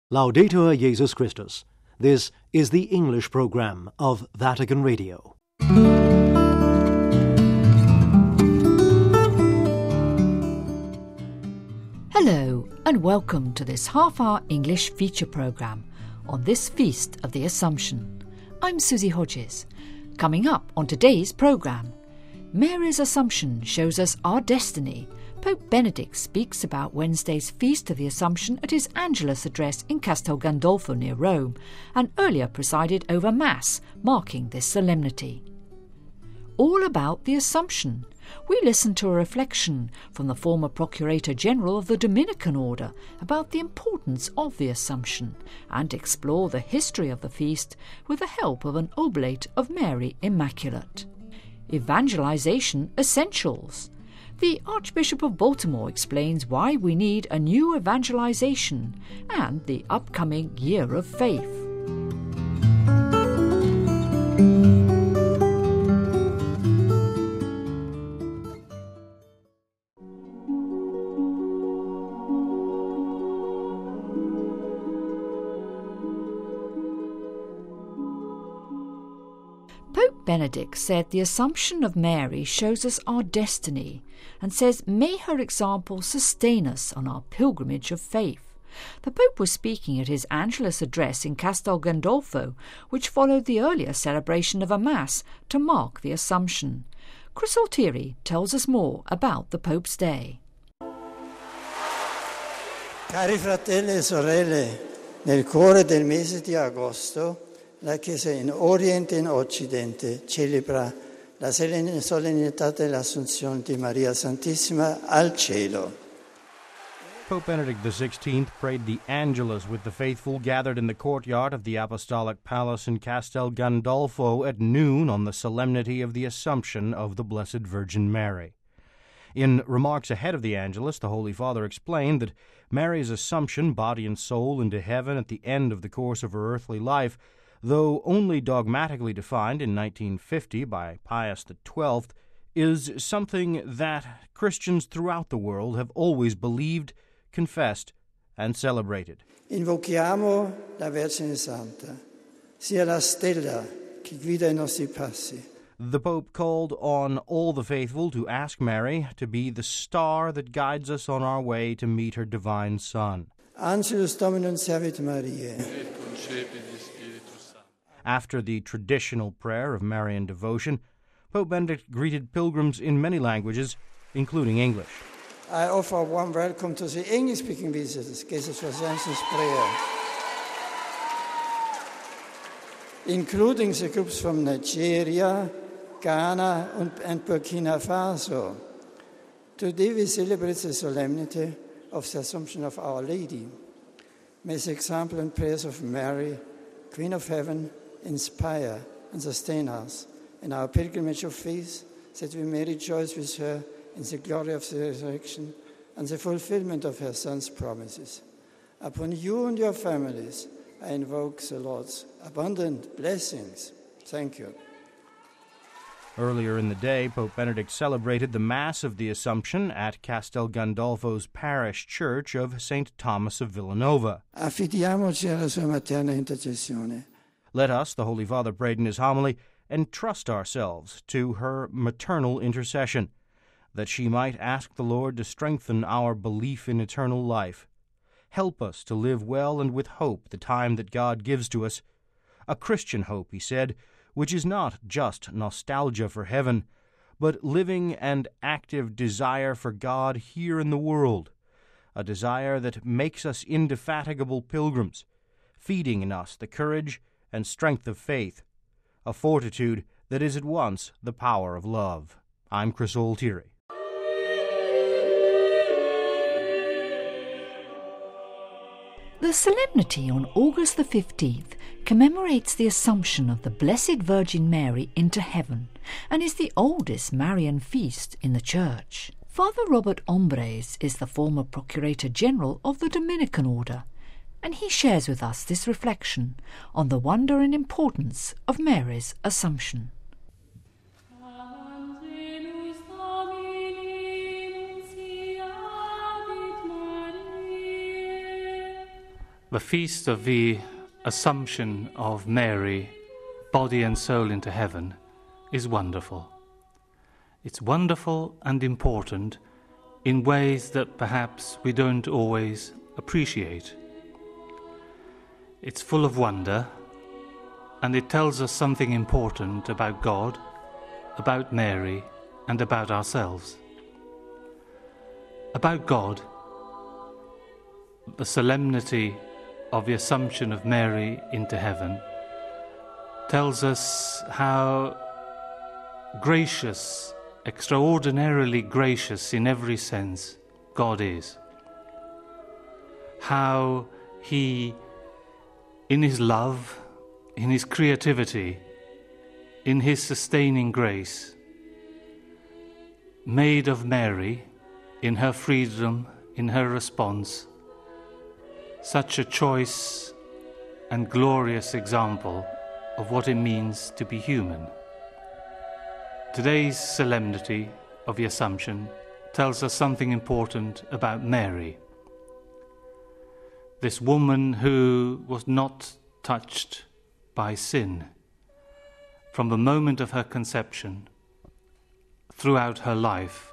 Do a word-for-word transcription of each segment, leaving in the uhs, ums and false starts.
Laudetur Jesus Christus. This is the English program of Vatican Radio. Hello and welcome to this half-hour English feature program on this Feast of the Assumption. I'm Susie Hodges. Coming up on today's program, Mary's Assumption shows us our destiny. Pope Benedict speaks about Wednesday's Feast of the Assumption at his Angelus address in Castel Gandolfo near Rome, and earlier presided over Mass, marking this solemnity. All about the Assumption, we listen to a reflection from the former Procurator General of the Dominican Order about the importance of the Assumption, and explore the history of the feast with the help of an oblate of Mary Immaculate. Evangelization Essentials. The Archbishop of Baltimore explains why we need a new evangelization and the upcoming Year of Faith. Pope Benedict said the Assumption of Mary shows us our destiny and says, may her example sustain us on our pilgrimage of faith. The Pope was speaking at his Angelus address in Castel Gandolfo, which followed the earlier celebration of a Mass to mark the Assumption. Chris Altieri tells us more about the Pope's Day. Cari fratelli e sorelle, nel cuore del mese di agosto, la Chiesa in Oriente e in Occidente celebra la solennità dell'Assunzione di Maria Santissima al cielo. Pope Benedict the sixteenth prayed the Angelus with the faithful gathered in the courtyard of the Apostolic Palace in Castel Gandolfo at noon on the solemnity of the Assumption of the Blessed Virgin Mary. In remarks ahead of the Angelus, the Holy Father explained that Mary's Assumption, body and soul, into heaven at the end of the course of her earthly life, though only dogmatically defined in nineteen fifty by Pius the twelfth, is something that Christians throughout the world have always believed, confessed, and celebrated. Invochiamo la Vergine Santa, sia la stella che guida i nostri passi. The Pope called on all the faithful to ask Mary to be the star that guides us on our way to meet her divine Son. Angelus Dominum servit Mariae. After the traditional prayer of Marian devotion, Pope Benedict greeted pilgrims in many languages, including English. I offer a warm welcome to the English-speaking visitors, Jesus for Assumption's prayer, including the groups from Nigeria, Ghana, and Burkina Faso. Today we celebrate the solemnity of the Assumption of Our Lady. May the example and prayers of Mary, Queen of Heaven, inspire and sustain us in our pilgrimage of faith, that we may rejoice with her in the glory of the resurrection and the fulfillment of her Son's promises. Upon you and your families, I invoke the Lord's abundant blessings. Thank you. Earlier in the day, Pope Benedict celebrated the Mass of the Assumption at Castel Gandolfo's parish church of Saint Thomas of Villanova. Affidiamoci alla sua materna intercessione. Let us, the Holy Father prayed in his homily, entrust ourselves to her maternal intercession, that she might ask the Lord to strengthen our belief in eternal life. Help us to live well and with hope the time that God gives to us. A Christian hope, he said, which is not just nostalgia for heaven, but living and active desire for God here in the world, a desire that makes us indefatigable pilgrims, feeding in us the courage and strength of faith, a fortitude that is at once the power of love. I'm Chris Altieri. The solemnity on August the fifteenth commemorates the Assumption of the Blessed Virgin Mary into heaven and is the oldest Marian feast in the Church. Father Robert Ombres is the former Procurator General of the Dominican Order, and he shares with us this reflection on the wonder and importance of Mary's Assumption. The feast of the Assumption of Mary, body and soul into heaven, is wonderful. It's wonderful and important in ways that perhaps we don't always appreciate. It's full of wonder, and it tells us something important about God, about Mary, and about ourselves. About God, the solemnity of the Assumption of Mary into heaven tells us how gracious, extraordinarily gracious in every sense, God is. How He, in His love, in His creativity, in His sustaining grace, made of Mary, in her freedom, in her response, such a choice and glorious example of what it means to be human. Today's solemnity of the Assumption tells us something important about Mary, this woman who was not touched by sin from the moment of her conception throughout her life.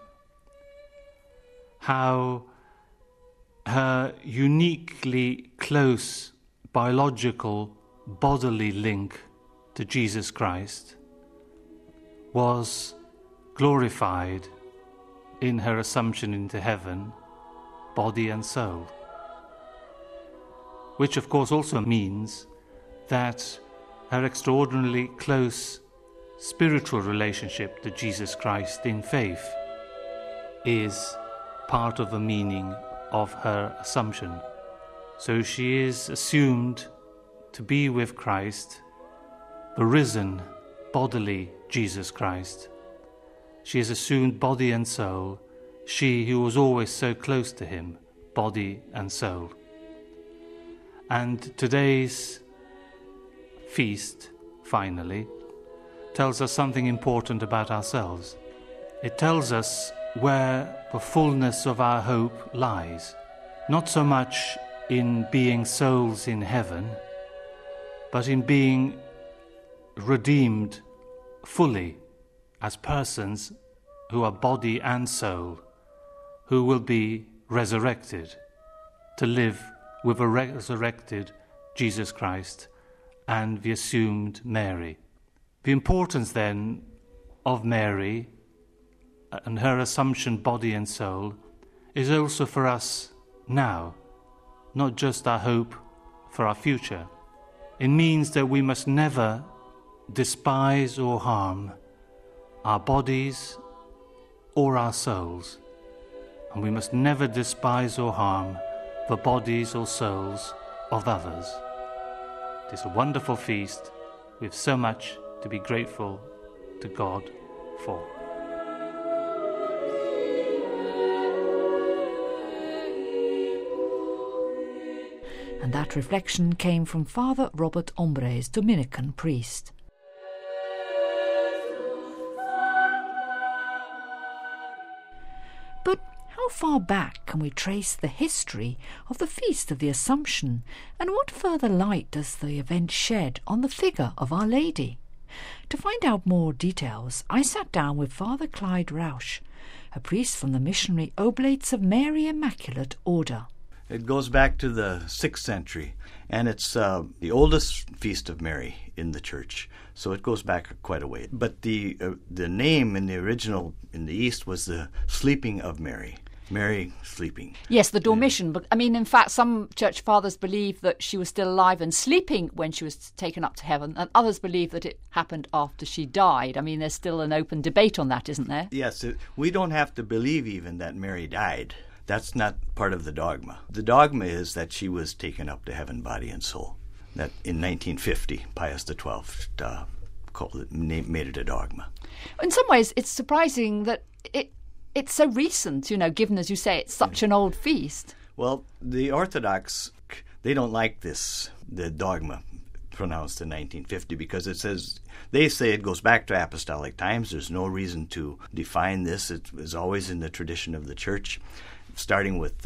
How her uniquely close biological bodily link to Jesus Christ was glorified in her Assumption into heaven, body and soul. Which of course also means that her extraordinarily close spiritual relationship to Jesus Christ in faith is part of the meaning of her Assumption. So she is assumed to be with Christ, the risen, bodily Jesus Christ. She is assumed body and soul, she who was always so close to Him, body and soul. And today's feast, finally, tells us something important about ourselves. It tells us where the fullness of our hope lies, not so much in being souls in heaven, but in being redeemed fully as persons who are body and soul, who will be resurrected to live with a resurrected Jesus Christ and the assumed Mary. The importance then of Mary and her Assumption body and soul is also for us now, not just our hope for our future. It means that we must never despise or harm our bodies or our souls, and we must never despise or harm the bodies or souls of others. It is a wonderful feast with so much to be grateful to God for. And that reflection came from Father Robert Ombres, Dominican priest. But how far back can we trace the history of the Feast of the Assumption, and what further light does the event shed on the figure of Our Lady? To find out more details, I sat down with Father Clyde Rausch, a priest from the missionary Oblates of Mary Immaculate Order. It goes back to the sixth century, and it's uh, the oldest feast of Mary in the church, so it goes back quite a way. But the uh, the name in the original in the East was the Sleeping of Mary, Mary sleeping. Yes, the Dormition, but I mean, in fact, some church fathers believe that she was still alive and sleeping when she was taken up to heaven, and others believe that it happened after she died. I mean, there's still an open debate on that, isn't there? Yes, it, we don't have to believe even that Mary died. That's not part of the dogma. The dogma is that she was taken up to heaven, body and soul. That in nineteen fifty, Pius the twelfth uh, called it, made it a dogma. In some ways, it's surprising that it it's so recent, you know, given, as you say, it's such an old feast. Well, the Orthodox, they don't like this, the dogma pronounced in nineteen fifty, because it says, they say it goes back to apostolic times. There's no reason to define this. It was always in the tradition of the church, starting with uh,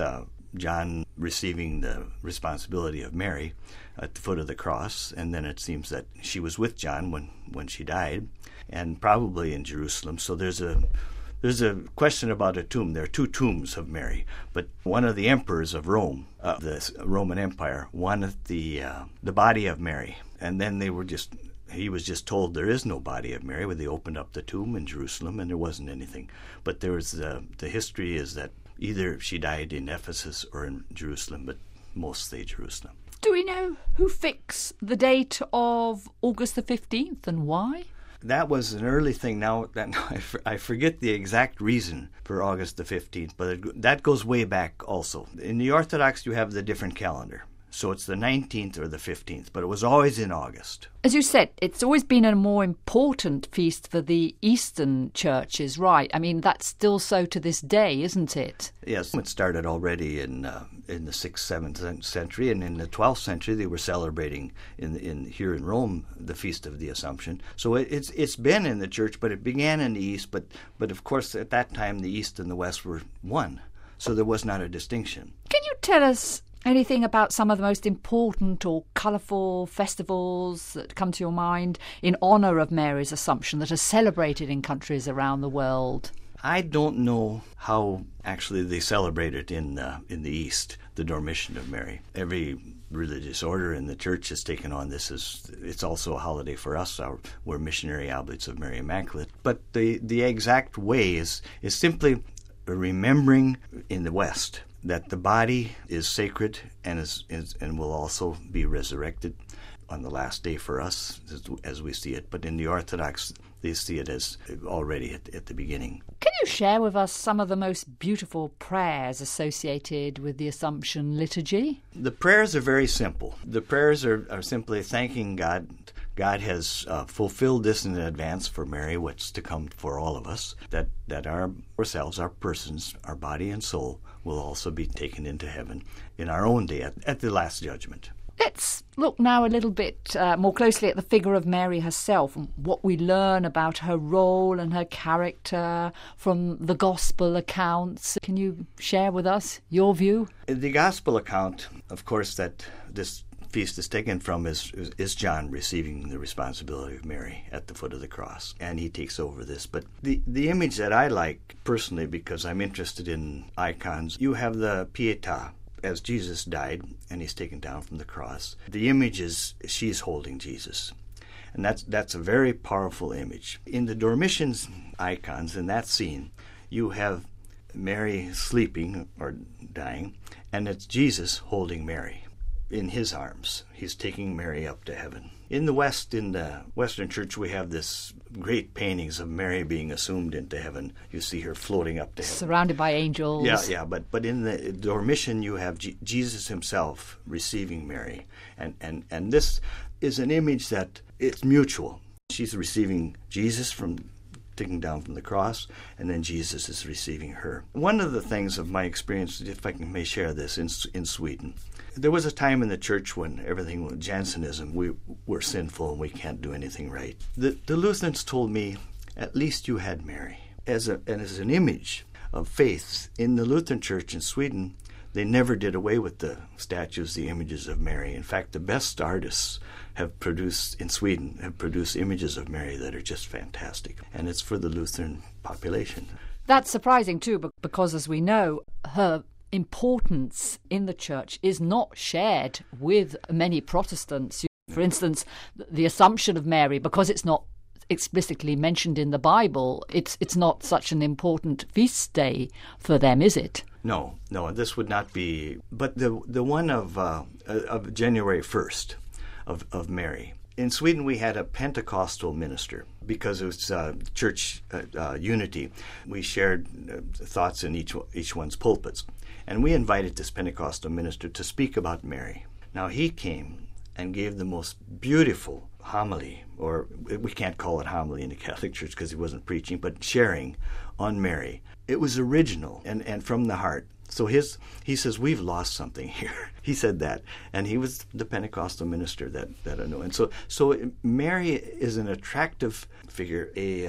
John receiving the responsibility of Mary at the foot of the cross, and then it seems that she was with John when, when she died, and probably in Jerusalem. So there's a there's a question about a tomb. There are two tombs of Mary, but one of the emperors of Rome, uh, the Roman Empire, wanted the uh, the body of Mary, and then they were just he was just told there is no body of Mary when they opened up the tomb in Jerusalem, and there wasn't anything. But there was the the history is that either she died in Ephesus or in Jerusalem, but mostly Jerusalem. Do we know who fixed the date of August the fifteenth and why? That was an early thing. Now, that, I forget the exact reason for August the fifteenth, but it, that goes way back also. In the Orthodox, you have the different calendar. So it's the nineteenth or the fifteenth, but it was always in August. As you said, it's always been a more important feast for the Eastern churches, right? I mean, that's still so to this day, isn't it? Yes, it started already in uh, in the sixth, seventh century, and in the twelfth century they were celebrating in in here in Rome the Feast of the Assumption. So it, it's it's been in the church, but it began in the East. But but of course at that time the East and the West were one, so there was not a distinction. Can you tell us anything about some of the most important or colourful festivals that come to your mind in honour of Mary's Assumption that are celebrated in countries around the world? I don't know how actually they celebrate it in uh, in the East, the Dormition of Mary. Every religious order in the church has taken on this as it's also a holiday for us. Our, we're missionary oblates of Mary Immaculate. But the, the exact way is, is simply remembering in the West that the body is sacred and is, is and will also be resurrected on the last day for us as, as we see it. But in the Orthodox, they see it as already at, at the beginning. Can you share with us some of the most beautiful prayers associated with the Assumption liturgy? The prayers are very simple. The prayers are, are simply thanking God. God has uh, fulfilled this in advance for Mary, what's to come for all of us, that, that our ourselves, our persons, our body and soul will also be taken into heaven in our own day at, at the last judgment. Let's look now a little bit uh, more closely at the figure of Mary herself and what we learn about her role and her character from the Gospel accounts. Can you share with us your view? The Gospel account, of course, that this feast is taken from is, is John receiving the responsibility of Mary at the foot of the cross, and he takes over this. But the, the image that I like personally, because I'm interested in icons, you have the Pietà, as Jesus died and he's taken down from the cross. The image is she's holding Jesus, and that's that's a very powerful image. In the Dormition's icons, in that scene, you have Mary sleeping or dying, and it's Jesus holding Mary in his arms. He's taking Mary up to heaven. In the West, in the Western Church, we have this great paintings of Mary being assumed into heaven. You see her floating up to heaven, surrounded by angels. Yeah, yeah. But but in the Dormition, you have G- Jesus himself receiving Mary, and and and this is an image that it's mutual. She's receiving Jesus from taken down from the cross, and then Jesus is receiving her. One of the things of my experience, if I can may share this, in in Sweden, there was a time in the church when everything was Jansenism, we were sinful and we can't do anything right. The, the Lutherans told me, at least you had Mary. As, a, and as an image of faith, in the Lutheran church in Sweden, they never did away with the statues, the images of Mary. In fact, the best artists have produced, in Sweden, have produced images of Mary that are just fantastic. And it's for the Lutheran population. That's surprising too, because as we know, her importance in the church is not shared with many Protestants. For instance, the Assumption of Mary, because it's not explicitly mentioned in the Bible, it's it's not such an important feast day for them, is it? No, no, this would not be. But the the one of uh, of January first of of Mary. In Sweden, we had a Pentecostal minister because it was uh, church uh, uh, unity. We shared uh, thoughts in each each one's pulpits. And we invited this Pentecostal minister to speak about Mary. Now, he came and gave the most beautiful homily, or we can't call it homily in the Catholic Church because he wasn't preaching, but sharing on Mary. It was original and, and from the heart. So his he says, we've lost something here. He said that. And he was the Pentecostal minister that, that I know. And so, so Mary is an attractive figure, a... Um,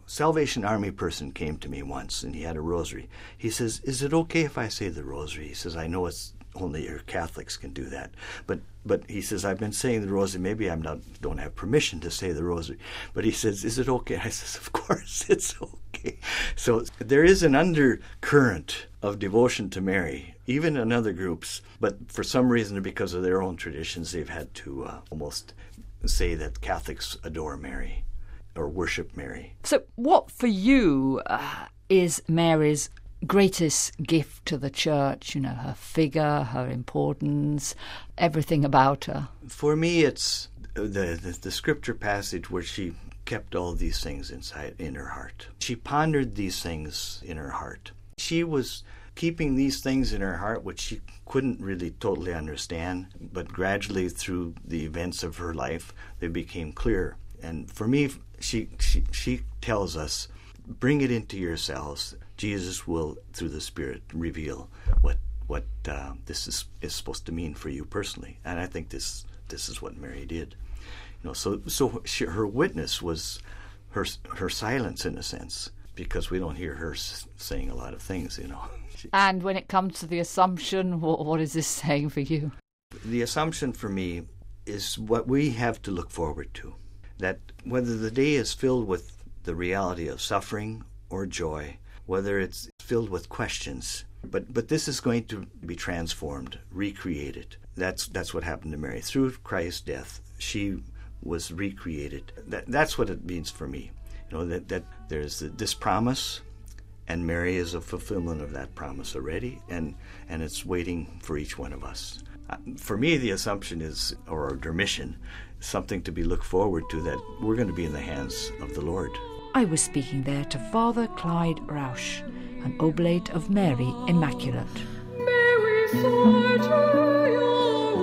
Salvation Army person came to me once, and he had a rosary. He says, "Is it okay if I say the rosary?" He says, "I know it's only your Catholics can do that. But but he says, I've been saying the rosary. Maybe I'm not don't have permission to say the rosary." But he says, "Is it okay?" I says, "Of course it's okay." So there is an undercurrent of devotion to Mary, even in other groups. But for some reason, because of their own traditions, they've had to uh, almost say that Catholics adore Mary or worship Mary. So what for you uh, is Mary's greatest gift to the church? You know, her figure, her importance, everything about her. For me, it's the, the the scripture passage where she kept all these things inside in her heart. She pondered these things in her heart. She was keeping these things in her heart, which she couldn't really totally understand, but gradually through the events of her life, they became clear. And for me, she she, she tells us, bring it into yourselves. Jesus will, through the Spirit, reveal what what uh, this is, is supposed to mean for you personally. And I think this this is what Mary did. You know, so so she, her witness was her her silence in a sense, because we don't hear her s- saying a lot of things. You know. And when it comes to the Assumption, what, what is this saying for you? The Assumption for me is what we have to look forward to. That whether the day is filled with the reality of suffering or joy, whether it's filled with questions, but but this is going to be transformed, recreated. That's that's what happened to Mary. Through Christ's death, she was recreated. That that's what it means for me. You know, that, that there's this promise, and Mary is a fulfillment of that promise already, and, and it's waiting for each one of us. Uh, for me, the Assumption is, or our mission, something to be looked forward to, that we're going to be in the hands of the Lord. I was speaking there to Father Clyde Rausch, an oblate of Mary Immaculate. May we soar to your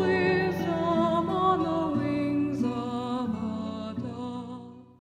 wisdom on the wings of a dove.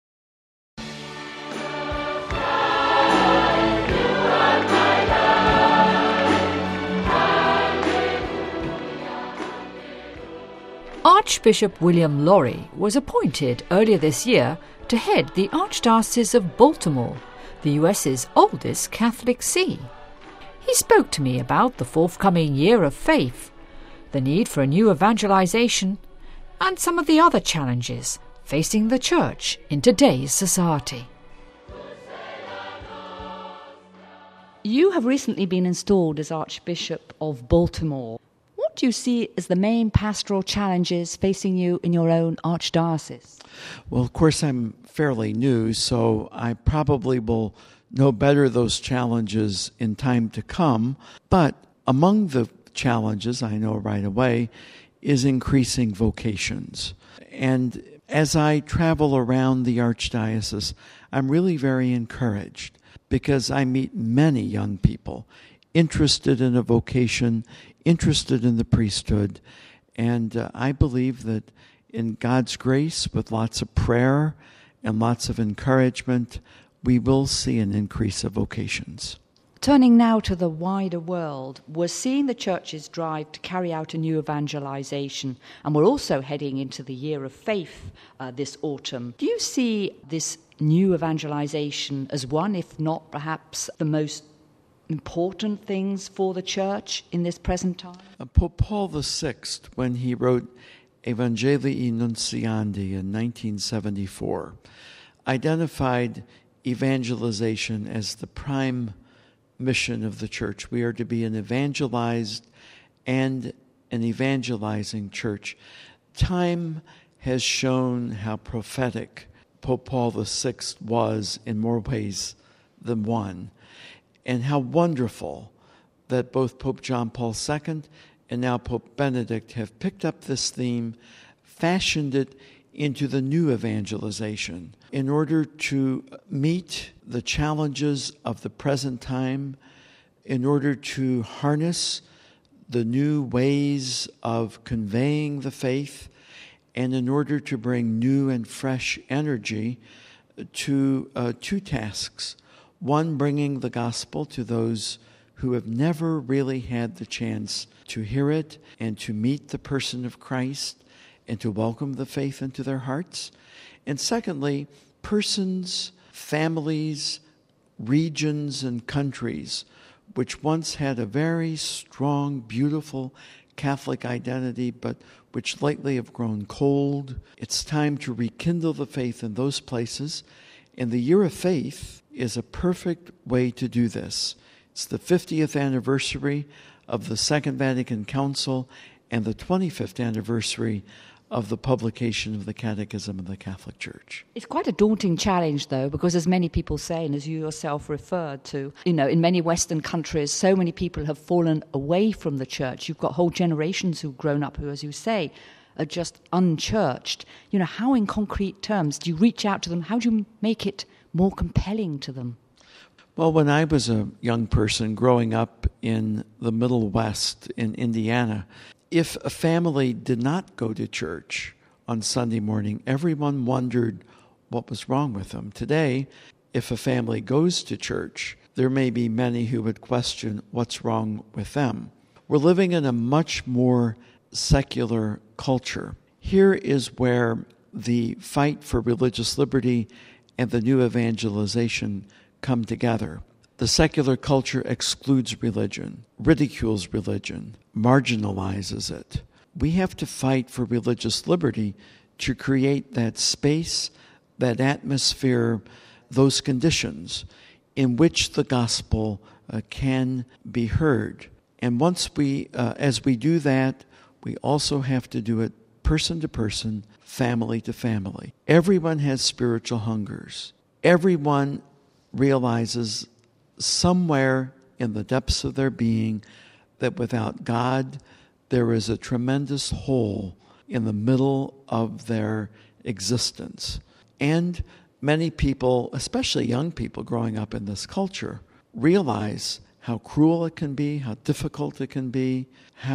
Archbishop William Lorry was appointed earlier this year to head the Archdiocese of Baltimore, the U S's oldest Catholic see. He spoke to me about the forthcoming year of faith, the need for a new evangelization, and some of the other challenges facing the Church in today's society. You have recently been installed as Archbishop of Baltimore. What do you see as the main pastoral challenges facing you in your own archdiocese? Well, of course, I'm fairly new, so I probably will know better those challenges in time to come. But among the challenges, I know right away, is increasing vocations. And as I travel around the archdiocese, I'm really very encouraged, because I meet many young people interested in a vocation, interested in the priesthood, and uh, I believe that in God's grace, with lots of prayer and lots of encouragement, we will see an increase of vocations. Turning now to the wider world, we're seeing the Church's drive to carry out a new evangelization, and we're also heading into the year of faith uh, this autumn. Do you see this new evangelization as one, if not perhaps the most important things for the Church in this present time? Uh, Pope Paul the Sixth, when he wrote Evangelii Nuntiandi in nineteen seventy-four, identified evangelization as the prime mission of the Church. We are to be an evangelized and an evangelizing Church. Time has shown how prophetic Pope Paul the Sixth was in more ways than one, and how wonderful that both Pope John Paul the Second and now Pope Benedict have picked up this theme, fashioned it into the new evangelization in order to meet the challenges of the present time, in order to harness the new ways of conveying the faith, and in order to bring new and fresh energy to uh, two tasks. One, bringing the gospel to those who have never really had the chance to hear it and to meet the person of Christ and to welcome the faith into their hearts. And secondly, persons families, regions, and countries which once had a very strong, beautiful Catholic identity, but which lately have grown cold. It's time to rekindle the faith in those places, and the Year of Faith is a perfect way to do this. It's the fiftieth anniversary of the Second Vatican Council and the twenty-fifth anniversary of the publication of the Catechism of the Catholic Church. It's quite a daunting challenge, though, because as many people say, and as you yourself referred to, you know, in many Western countries, so many people have fallen away from the church. You've got whole generations who've grown up who, as you say, are just unchurched. You know, how in concrete terms do you reach out to them? How do you make it more compelling to them? Well, when I was a young person growing up in the Middle West in Indiana, if a family did not go to church on Sunday morning, everyone wondered what was wrong with them. Today, if a family goes to church, there may be many who would question what's wrong with them. We're living in a much more secular culture. Here is where the fight for religious liberty and the new evangelization come together. The secular culture excludes religion, ridicules religion, marginalizes it. We have to fight for religious liberty to create that space, that atmosphere, those conditions in which the gospel uh, can be heard. And once we, uh, as we do that, we also have to do it person to person, family to family. Everyone has spiritual hungers. Everyone realizes somewhere in the depths of their being that without God, there is a tremendous hole in the middle of their existence. And many people, especially young people growing up in this culture, realize how cruel it can be, how difficult it can be,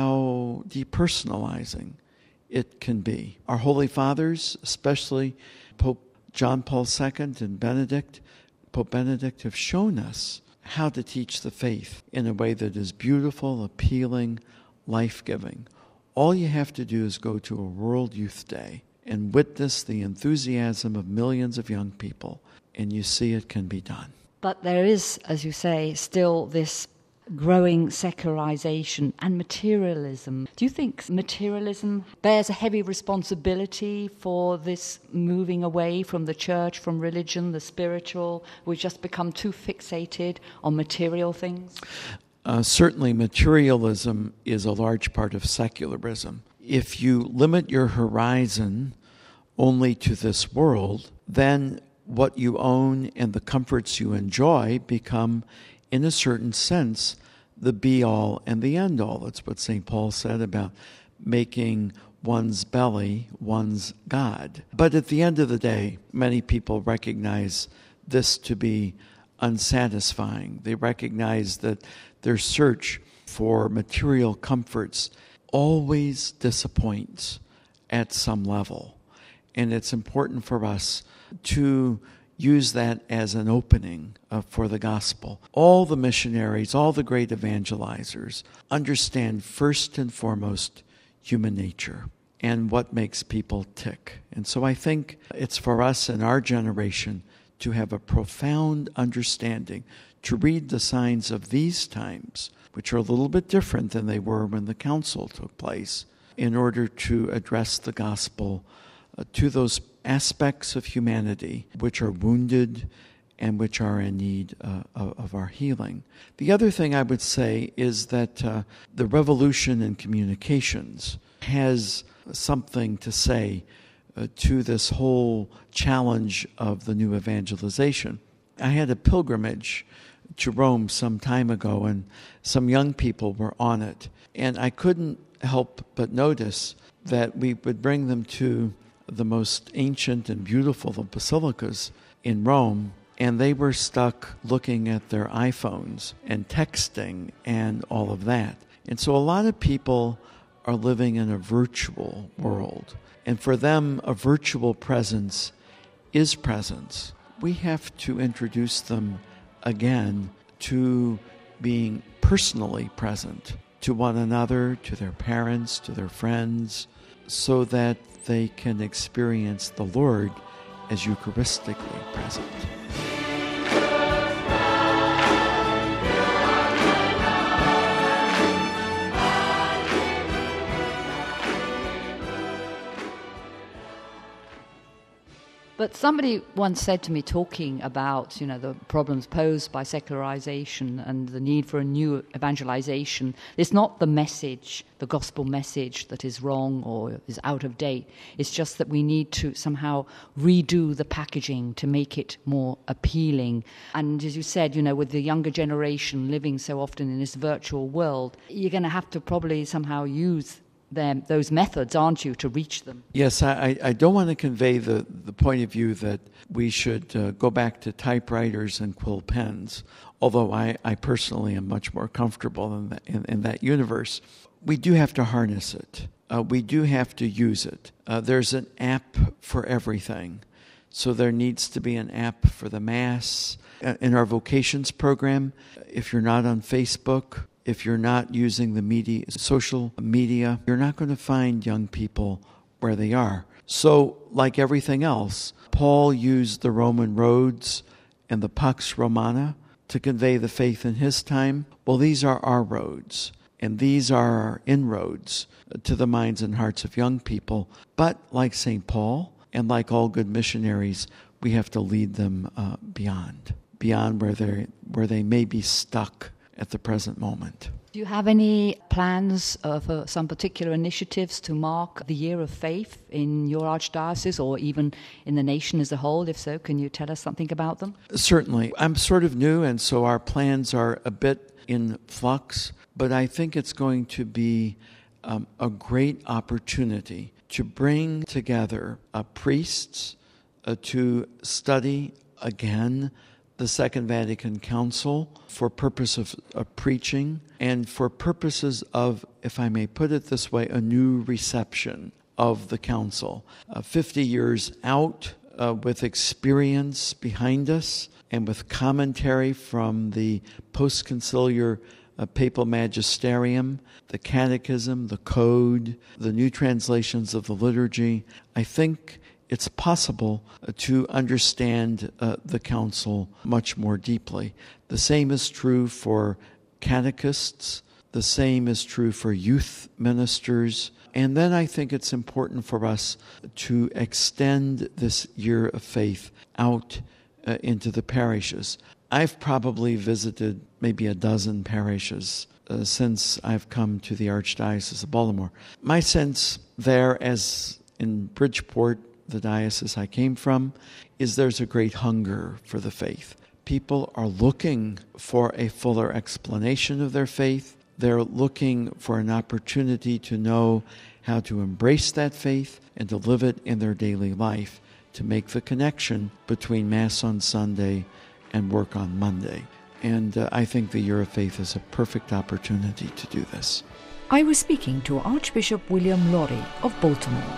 how depersonalizing it can be. Our Holy Fathers, especially Pope John Paul the Second and Benedict, Pope Benedict, have shown us how to teach the faith in a way that is beautiful, appealing, life-giving. All you have to do is go to a World Youth Day and witness the enthusiasm of millions of young people, and you see it can be done. But there is, as you say, still this growing secularization and materialism. Do you think materialism bears a heavy responsibility for this moving away from the church, from religion, the spiritual? We've just become too fixated on material things? Uh, certainly materialism is a large part of secularism. If you limit your horizon only to this world, then what you own and the comforts you enjoy become, in a certain sense, the be-all and the end-all. That's what Saint Paul said about making one's belly one's God. But at the end of the day, many people recognize this to be unsatisfying. They recognize that their search for material comforts always disappoints at some level. And it's important for us to use that as an opening uh, for the gospel. All the missionaries, all the great evangelizers understand first and foremost human nature and what makes people tick. And so I think it's for us in our generation to have a profound understanding, to read the signs of these times, which are a little bit different than they were when the council took place, in order to address the gospel uh, to those aspects of humanity which are wounded and which are in need uh, of, of our healing. The other thing I would say is that uh, the revolution in communications has something to say uh, to this whole challenge of the new evangelization. I had a pilgrimage to Rome some time ago, and some young people were on it. And I couldn't help but notice that we would bring them to the most ancient and beautiful of basilicas in Rome, and they were stuck looking at their iPhones and texting and all of that. And so a lot of people are living in a virtual world, and for them, a virtual presence is presence. We have to introduce them again to being personally present to one another, to their parents, to their friends, so that they can experience the Lord as Eucharistically present. But somebody once said to me, talking about, you know, the problems posed by secularization and the need for a new evangelization, it's not the message, the gospel message, that is wrong or is out of date. It's just that we need to somehow redo the packaging to make it more appealing. And as you said, you know, with the younger generation living so often in this virtual world, you're going to have to probably somehow use them, those methods, aren't you, to reach them? Yes, I, I don't want to convey the, the point of view that we should uh, go back to typewriters and quill pens, although I, I personally am much more comfortable in that, in, in that universe. We do have to harness it. Uh, we do have to use it. Uh, there's an app for everything. So there needs to be an app for the mass. Uh, in our vocations program, if you're not on Facebook, if you're not using the media, social media, you're not going to find young people where they are. So, like everything else, Paul used the Roman roads and the Pax Romana to convey the faith in his time. Well, these are our roads, and these are our inroads to the minds and hearts of young people. But like Saint Paul, and like all good missionaries, we have to lead them uh, beyond, beyond where they where they may be stuck at the present moment. Do you have any plans uh, for some particular initiatives to mark the Year of Faith in your archdiocese or even in the nation as a whole? If so, can you tell us something about them? Certainly. I'm sort of new, and so our plans are a bit in flux, but I think it's going to be um, a great opportunity to bring together uh, priests uh, to study again the Second Vatican Council for purpose of, of preaching and for purposes of, if I may put it this way, a new reception of the Council. Uh, fifty years out, uh, with experience behind us and with commentary from the post-conciliar uh, papal magisterium, the catechism, the code, the new translations of the liturgy, I think it's possible to understand uh, the Council much more deeply. The same is true for catechists. The same is true for youth ministers. And then I think it's important for us to extend this Year of Faith out uh, into the parishes. I've probably visited maybe a dozen parishes uh, since I've come to the Archdiocese of Baltimore. My sense there, as in Bridgeport, the diocese I came from, is there's a great hunger for the faith. People are looking for a fuller explanation of their faith. They're looking for an opportunity to know how to embrace that faith and to live it in their daily life, to make the connection between Mass on Sunday and work on Monday. And uh, I think the Year of Faith is a perfect opportunity to do this. I was speaking to Archbishop William Lori of Baltimore.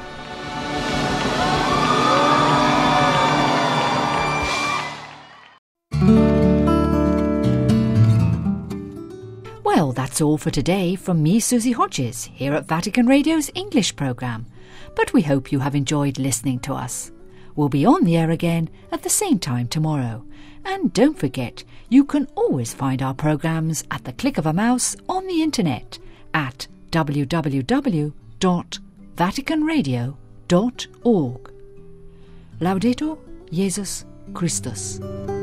Well, that's all for today from me, Susie Hodges, here at Vatican Radio's English programme. But we hope you have enjoyed listening to us. We'll be on the air again at the same time tomorrow. And don't forget, you can always find our programmes at the click of a mouse on the internet at w w w dot vatican radio dot org. Laudetur Jesus Christus.